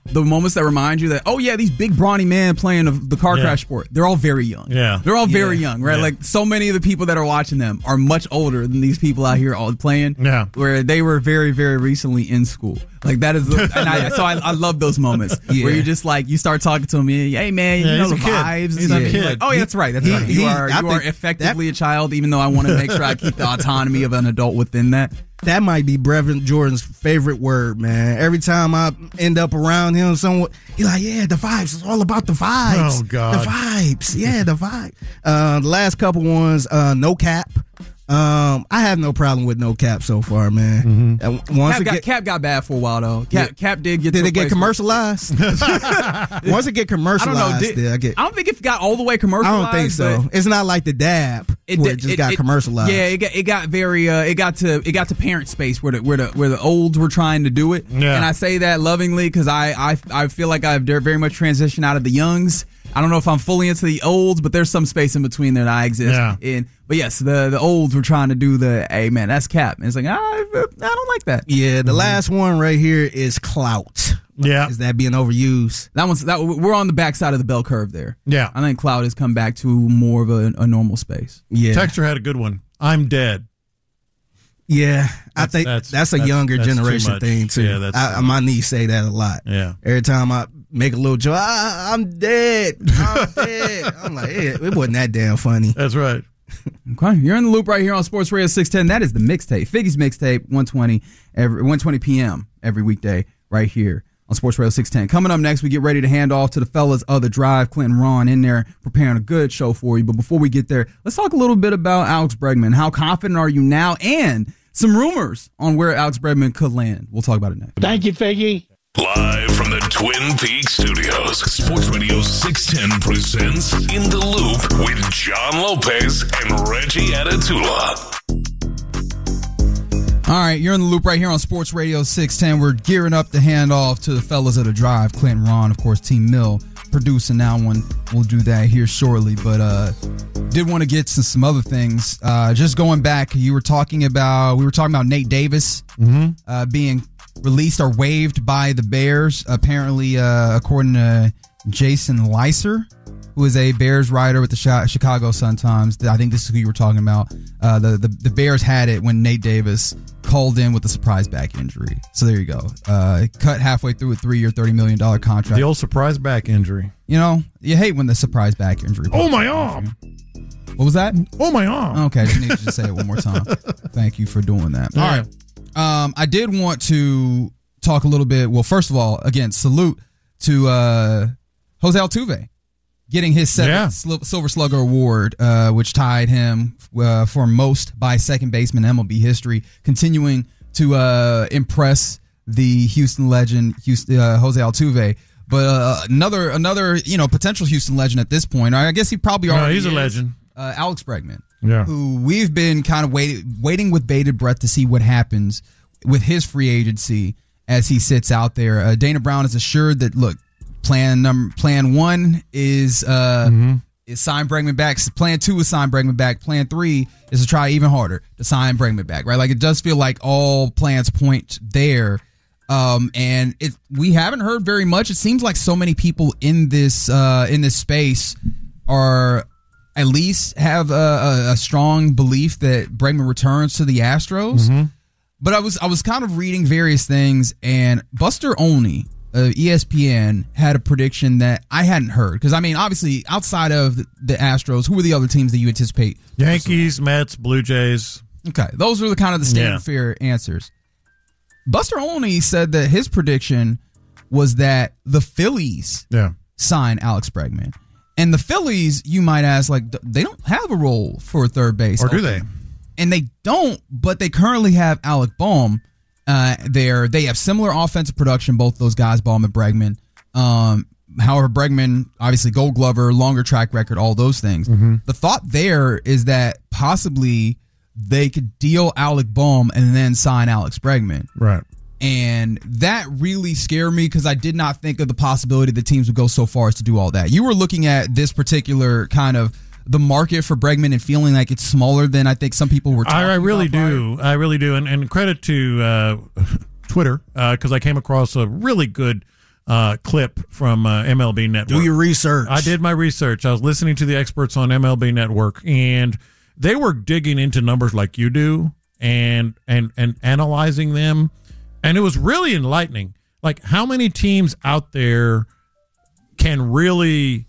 the moments that remind you that, oh, yeah, these big brawny men playing the, the car Yeah. crash sport, they're all very young. Yeah. They're all very Yeah. young, right? Yeah. Like, so many of the people that are watching them are much older than these people out here all playing. Yeah. Where they were very, very recently in school. Like, that is, and I, so I, I love those moments Yeah. where you just like, you start talking to them, hey, man, you Yeah, know he's the a kid. vibes. He's a Yeah. kid. Like, oh, yeah, that's right. That's He- right. You he- are, I you are think effectively a child, even though I want to make sure I keep the autonomy of an adult within that. That might be Brevin Jordan's favorite word, man. Every time I end up around him, someone he like, yeah, the vibes. It's all about the vibes. Oh, God. The vibes. Yeah, the vibe. Uh, the last couple ones, uh, no cap. Um, I have no problem with no cap so far, man. Mm-hmm. Uh, once Cap it got, get, Cap got bad for a while, though. Cap, Yeah. Cap did get did to it a get place where- commercialized? Once it get I don't know. commercialized, Did, then I get. I don't think it got all the way I commercialized. don't think so. but It's not like the dab It, where did- it just got commercialized. Yeah, it got it got very uh, it got to it got to parent space where the where the where the olds were trying to do it. Yeah. And I say that lovingly because I, I I feel like I've very much transitioned out of the youngs. I don't know if I'm fully into the olds, but there's some space in between there that I exist Yeah. in. But yes, the the olds were trying to do the hey man, that's cap. And it's like ah, I don't like that. Yeah, the last one right here is clout. Yeah. Is that being overused? That one's that we're on the backside of the bell curve there. Yeah. I think cloud has come back to more of a, a normal space. Yeah. Texter had a good one. I'm dead. Yeah, I That's- think that's- that's, a that's- younger that's too generation much. thing too. Yeah, that's I, too my niece say that a lot. Yeah. Every time I make a little joke, ah, I'm dead. I'm dead. I'm like, yeah, it wasn't that damn funny. That's right. Okay, you're in the loop right here on Sports Radio six ten. That is the mixtape, Figgy's mixtape, one twenty every one twenty p.m. every weekday right here on Sports Radio six ten. Coming up next, we get ready to hand off to the fellas of the Drive. Clint and Ron in there preparing a good show for you. But before we get there, let's talk a little bit about Alex Bregman. How confident are you now? And some rumors on where Alex Bregman could land. We'll talk about it next. Thank you, Figgy. Live from the Twin Peaks studios, Sports Radio six ten presents In the Loop with John Lopez and Reggie Atatula. All right, you're in the loop right here on Sports Radio six ten. We're gearing up to hand off to the fellas of the Drive, Clint and Ron, of course, Team Mill producing that one. We'll do that here shortly, but uh, did want to get to some other things. Uh, just going back, you were talking about we were talking about Nate Davis Mm-hmm. uh, being released or waived by the Bears. Apparently, uh, according to Jason Leiser, who is a Bears writer with the Chi- Chicago Sun-Times. I think this is who you were talking about. Uh, the, the the Bears had it when Nate Davis called in with a surprise back injury. So there you go. Uh, cut halfway through a three-year, thirty million dollars contract. The old surprise back injury. You know, you hate when the surprise back injury. Oh, my arm. What was that? Oh, my arm. Okay, I just need you to say it one more time. Thank you for doing that. All right. Um, I did want to talk a little bit. Well, first of all, again, salute to uh, Jose Altuve getting his seventh Yeah. Sil- Silver Slugger Award, uh, which tied him uh, for most by second baseman in M L B history, continuing to uh, impress the Houston legend, Houston, uh, Jose Altuve. But uh, another, another, you know, potential Houston legend at this point. I guess he probably No, already he's a is, legend. Uh, Alex Bregman. Yeah. Who we've been kind of waiting, waiting with bated breath to see what happens with his free agency as he sits out there. Uh, Dana Brown is assured that look, plan number, plan one is uh, Mm-hmm. is sign Bregman back. Plan two is sign Bregman back. Plan three is to try even harder to sign Bregman back. Right, like it does feel like all plans point there. Um, and it we haven't heard very much. It seems like so many people in this uh, in this space are. At least have a, a, a strong belief that Bregman returns to the Astros. Mm-hmm. But I was I was kind of reading various things, and Buster Olney of E S P N had a prediction that I hadn't heard. Because, I mean, obviously, outside of the Astros, who are the other teams that you anticipate? Yankees, Mets, Blue Jays. Okay, those are the kind of the standard Yeah. fare answers. Buster Olney said that his prediction was that the Phillies Yeah. sign Alex Bregman. And the Phillies, you might ask, like, they don't have a role for third base. Or do they? And they don't, but they currently have Alec Bohm uh, there. They have similar offensive production, both those guys, Bohm and Bregman. Um, however, Bregman, obviously Gold Glover, longer track record, all those things. Mm-hmm. The thought there is that possibly they could deal Alec Bohm and then sign Alex Bregman. Right. And that really scared me because I did not think of the possibility that teams would go so far as to do all that. You were looking at this particular kind of the market for Bregman and feeling like it's smaller than I think some people were talking I, I really about do. I really do. And, and credit to uh, Twitter because uh, I came across a really good uh, clip from uh, M L B Network. Do your research. I did my research. I was listening to the experts on M L B Network, and they were digging into numbers like you do and and and analyzing them, and it was really enlightening. Like, how many teams out there can really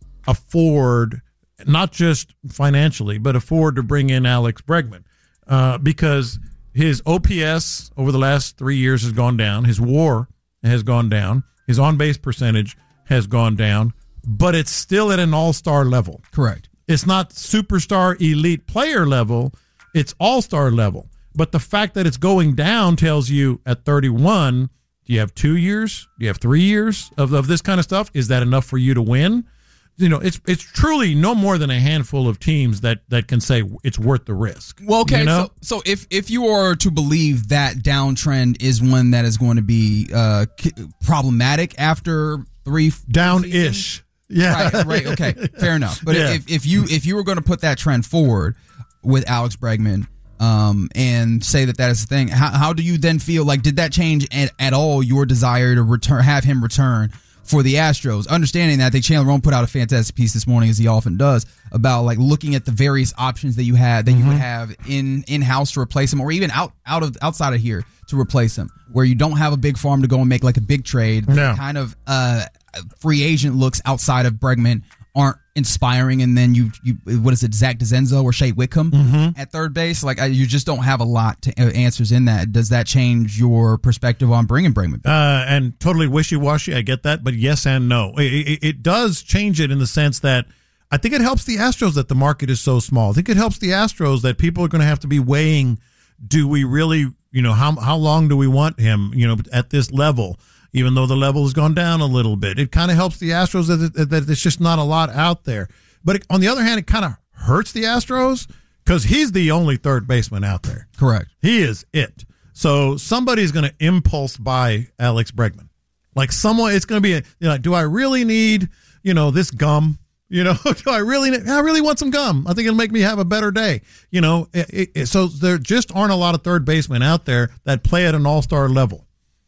afford, not just financially, but afford to bring in Alex Bregman? Uh, because his O P S over the last three years has gone down. His WAR has gone down. His on-base percentage has gone down, but it's still at an all-star level. Correct. It's not superstar elite player level. It's all-star level. But the fact that it's going down tells you at thirty-one, do you have two years? Do you have three years of, of this kind of stuff? Is that enough for you to win? You know, it's it's truly no more than a handful of teams that, that can say it's worth the risk. Well, okay, you know? so so if if you are to believe that downtrend is one that is going to be uh, problematic after three down-ish, yeah, right, right, okay, fair enough. But yeah. if if you if you were going to put that trend forward with Alex Bregman, um, and say that that is the thing, how how do you then feel? Like, did that change at, at all your desire to return, have him return for the Astros? Understanding that, they Chandler Rome put out a fantastic piece this morning, as he often does, about like looking at the various options that you had that mm-hmm. you would have in in house to replace him, or even out out of outside of here to replace him, where you don't have a big farm to go and make like a big trade. No. The kind of uh, free agent looks outside of Bregman aren't inspiring, and then you you what is it, Zach DeZenzo or Shea Whitcomb mm-hmm. at third base? Like, you just don't have a lot to uh, answers in that. Does that change your perspective on bringing Bregman? Uh, and totally wishy-washy, I get that, but yes and no. It, it, it does change it in the sense that I think it helps the Astros that the market is so small. I think it helps the Astros that people are going to have to be weighing, do we really, you know, how how long do we want him, you know, at this level? Even though the level has gone down a little bit, it kind of helps the Astros that, that, that there's just not a lot out there. But it, on the other hand, it kind of hurts the Astros because he's the only third baseman out there. Correct. He is it. So somebody's going to impulse buy Alex Bregman. Like someone, it's going to be, a, you know, like, do I really need, you know, this gum? You know, do I really need, I really want some gum. I think it'll make me have a better day. You know, it, it, so there just aren't a lot of third basemen out there that play at an all-star level.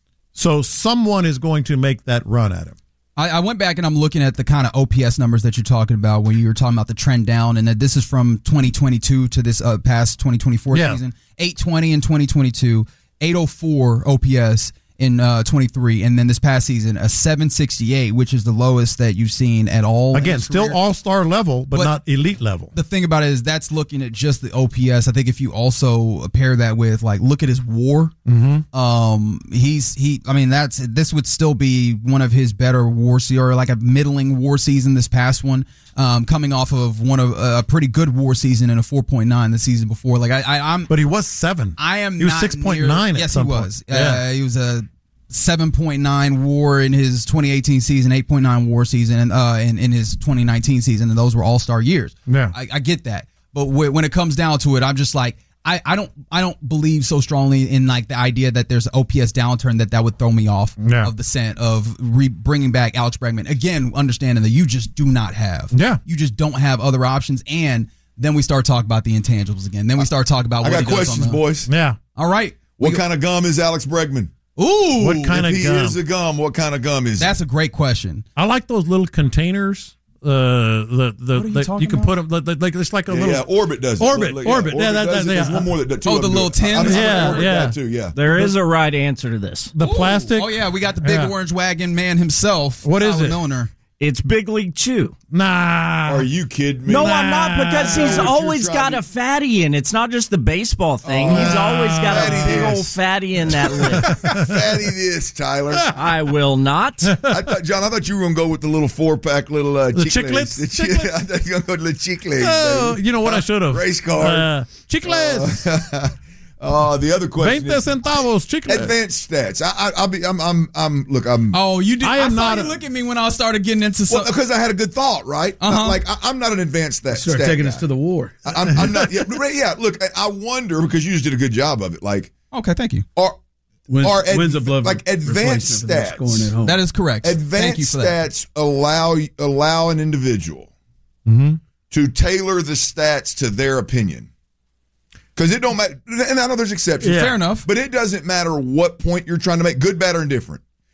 So someone is going to make that run at him. I, I went back and I'm looking at the kind of O P S numbers that you're talking about when you were talking about the trend down, and that this is from twenty twenty-two to this uh, past twenty twenty-four yeah. season. eight twenty in twenty twenty-two, eight oh four O P S in uh, twenty-three, and then this past season a seven sixty-eight, which is the lowest that you've seen at all. Again, still all-star level, but, but not elite level. The thing about it is that's looking at just the O P S. I think if you also pair that with, like, look at his WAR, mm-hmm. um, he's he. I mean, that's this would still be one of his better WAR season, or like a middling WAR season. This past one, um, coming off of one of uh, a pretty good WAR season and a four point nine the season before. Like I, I, I'm, but he was seven. I am. He was not six point nine. Yes, at some he was. Point. Yeah. Uh, he was a seven point nine WAR in his twenty eighteen season, eight point nine WAR season, and uh, in, in his twenty nineteen season, and those were all-star years. Yeah, I, I get that, but w- when it comes down to it, I'm just like, I, I don't I don't believe so strongly in like the idea that there's an O P S downturn that that would throw me off yeah. of the scent of re- bringing back Alex Bregman. Again, understanding that you just do not have, yeah, you just don't have other options, and then we start talking about the intangibles again. Then we start talking about. I what got he does questions, on the, boys. Yeah, all right. What we, kind of gum is Alex Bregman? Ooh, what kind if of he gum? is a gum, what kind of gum is That's it? a great question. I like those little containers. Uh, the the, What are you the talking you can about? put them like, like it's like a Yeah, little yeah, Orbit does it. Orbit, Like, Orbit. Yeah, that, does that, it. yeah. There's one more that, that two Oh, of the them little do it. I'm- tins? I'm an Yeah, Orbit yeah. guy too, yeah. There is a right answer to this. The plastic. Oh yeah, we got the big Yeah. orange wagon man himself. What is Tyler it? Milner. It's Big League Chew. Nah. Are you kidding me? No, Nah. I'm not, because he's What you're always trying got to- a fatty in. It's not just the baseball thing. Oh, he's always got a fatty big this. old fatty in that lip. Fatty this, Tyler. I will not. I thought, John, I thought you were going to go with the little four-pack little uh, The chiclets. chiclets? The chi- Chiclets? I thought you were going to go to the chiclets. Oh, baby. you know what? I should have. Race car. Uh, chicles. Uh, the other question Veinte is centavos. Chicles. advanced stats. I, I, I'll be. I'm. I'm. I'm. Look. I'm. Oh, you did. I I, am saw not you a- look at me when I started getting into Well, some. because I had a good thought, right? Uh-huh. Like I, I'm not an advanced stat. Start stat taking guy. us to the war. I- I'm, I'm not. Yeah. right, yeah. Look, I, I wonder because you just did a good job of it. Like, Okay, thank you. are Wins, are ad- wins above like advanced replacement for them stats. scoring at home. That is correct. thank you Advanced for that. stats allow allow an individual Mm-hmm. to tailor the stats to their opinion. Because it don't matter, and I know there's exceptions. Yeah. Fair enough. But it doesn't matter what point you're trying to make, good, bad, or indifferent.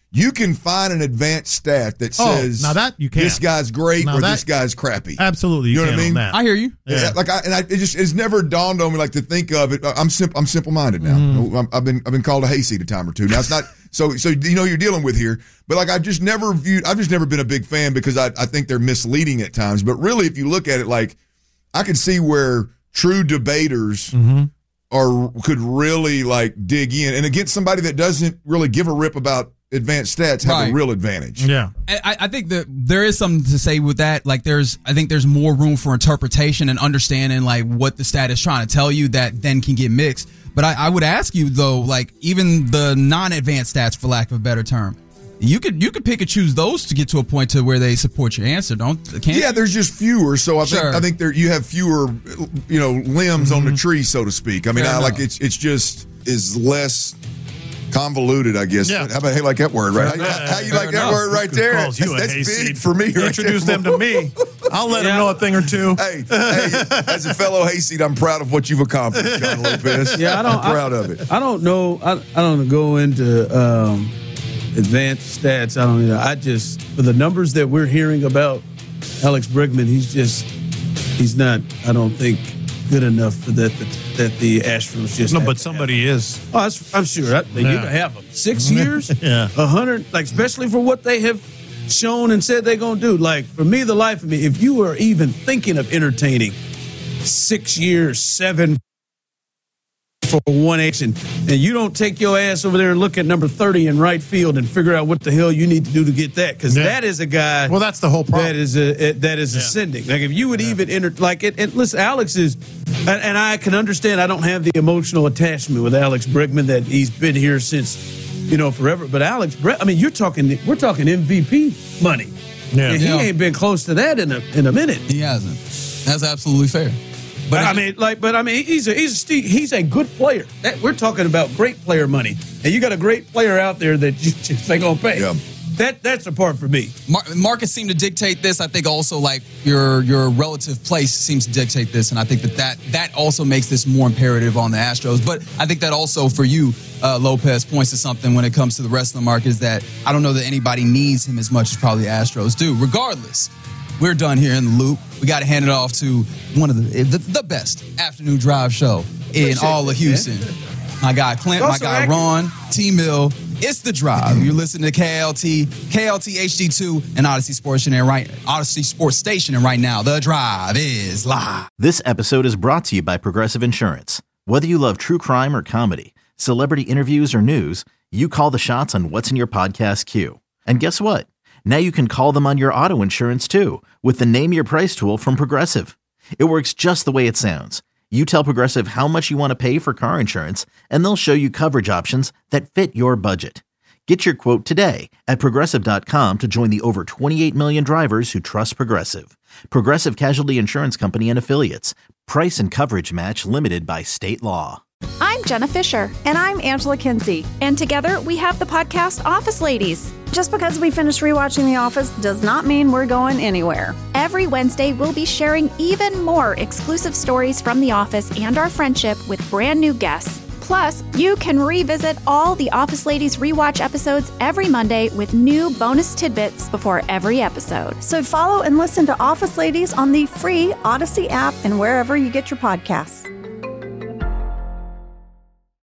You can find an advanced stat that says oh, now that you can. This guy's great now or that, this guy's crappy. Absolutely, you, you know can what I mean. On that. I hear you. Yeah. yeah like I and I, it just it's never dawned on me like to think of it. I'm simple. I'm simple minded now. Mm. I'm, I've been I've been called a hayseed a time or two. Now it's not so so you know you're dealing with here. But like I've just never viewed. I've just never been a big fan because I I think they're misleading at times. But really, if you look at it, like I could see where true debaters. Mm-hmm. Or could really like dig in, and against somebody that doesn't really give a rip about advanced stats, have right. a real advantage. Yeah, I, I think that there is something to say with that. Like, there's, I think there's more room for interpretation and understanding like what the stat is trying to tell you that then can get mixed. But I, I would ask you though, like even the non-advanced stats, for lack of a better term. You could you could pick and choose those to get to a point to where they support your answer, don't? Can't yeah, there's just fewer, so I sure. think I think there you have fewer, you know, limbs mm-hmm. on the tree, so to speak. I mean, I, like it's it's just is less convoluted, I guess. Yeah. How about hey, like that word, right? How, how, how you like that word right there? That's, that's big for me. Right Introduce there. them to me. I'll let yeah. them know a thing or two. Hey, hey, as a fellow hayseed, I'm proud of what you've accomplished, John Lopez. Yeah, I don't. I'm proud I, of it. I don't know. I, I don't go into. Um, advanced stats. I don't know. I just, for the numbers that we're hearing about Alex Bregman, he's just, he's not, I don't think, good enough for that, that, that the Astros just. No, but somebody is. Oh, that's, I'm sure. I, yeah. You can have them. Six years? Yeah. A hundred, like, especially for what they have shown and said they're going to do. Like, for me, the life of me, if you are even thinking of entertaining six years, seven for one H, and, and you don't take your ass over there and look at number thirty in right field and figure out what the hell you need to do to get that, because yeah. that is a guy. Well, that's the whole problem. That is a, that is yeah. ascending. Like if you would yeah. even enter, like it. And listen, Alex is, and, and I can understand. I don't have the emotional attachment with Alex Bregman that he's been here since, you know, forever. But Alex, Bre- I mean, you're talking. We're talking M V P money. Yeah, and he yeah. ain't been close to that in a in a minute. He hasn't. That's absolutely fair. But I mean, like, but I mean, he's a he's a he's a good player. That, we're talking about great player money, and you got a great player out there that you just ain't gonna pay. Yeah. That that's the part for me. Mar- markets seem to dictate this. I think also like your your relative place seems to dictate this, and I think that that, that also makes this more imperative on the Astros. But I think that also for you, uh, Lopez, points to something when it comes to the rest of the market is that I don't know that anybody needs him as much as probably the Astros do. Regardless. We're done here in the loop. We got to hand it off to one of the the, the best afternoon drive show in Appreciate all of Houston. It, my guy Clint, my guy accurate. Ron, T-Mill. It's The Drive. You're listening to K L T, K L T H D two, and Odyssey Sports Station. And right, Odyssey Sports Station. And right now, The Drive is live. This episode is brought to you by Progressive Insurance. Whether you love true crime or comedy, celebrity interviews or news, you call the shots on what's in your podcast queue. And guess what? Now you can call them on your auto insurance too with the Name Your Price tool from Progressive. It works just the way it sounds. You tell Progressive how much you want to pay for car insurance, and they'll show you coverage options that fit your budget. Get your quote today at Progressive dot com to join the over twenty-eight million drivers who trust Progressive. Progressive Casualty Insurance Company and Affiliates. Price and coverage match limited by state law. I'm Jenna Fisher. And I'm Angela Kinsey. And together we have the podcast Office Ladies. Just because we finished rewatching The Office does not mean we're going anywhere. Every Wednesday, we'll be sharing even more exclusive stories from The Office and our friendship with brand new guests. Plus, you can revisit all the Office Ladies rewatch episodes every Monday with new bonus tidbits before every episode. So follow and listen to Office Ladies on the free Odyssey app and wherever you get your podcasts.